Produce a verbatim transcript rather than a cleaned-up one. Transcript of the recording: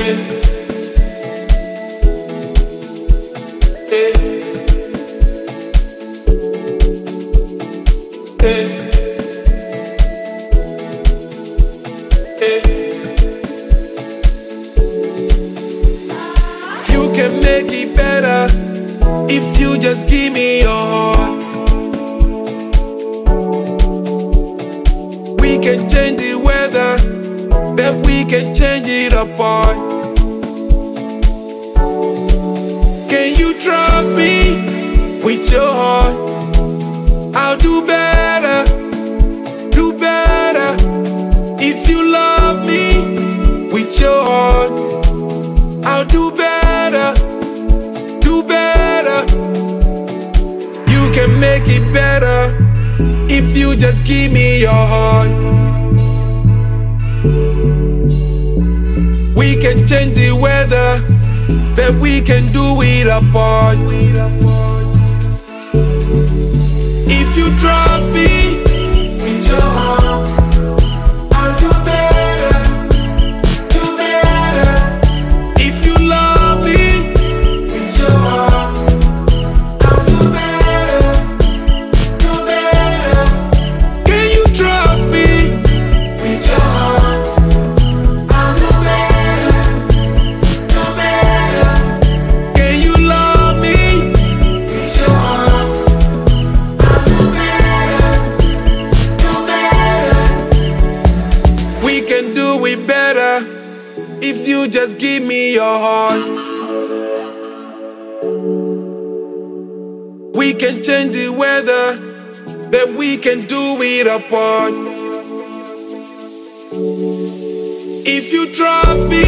You can make it better if you just give me your heart. We can change the weather, but we can change it apart. Can you trust me with your heart? I'll do better, do better. If you love me with your heart, I'll do better, do better. You can make it better if you just give me your heart. We can change the weather, but we can do it apart. If you trust me with your heart, I'll do better, do better. If you love me with your heart, I'll do better, do better. Can you trust me with your heart? I'll do better, do better. Can you love me with your heart? I'll do better, do better. We can do it better if you just give me your heart. We can change the weather, but we can do it apart. If you trust me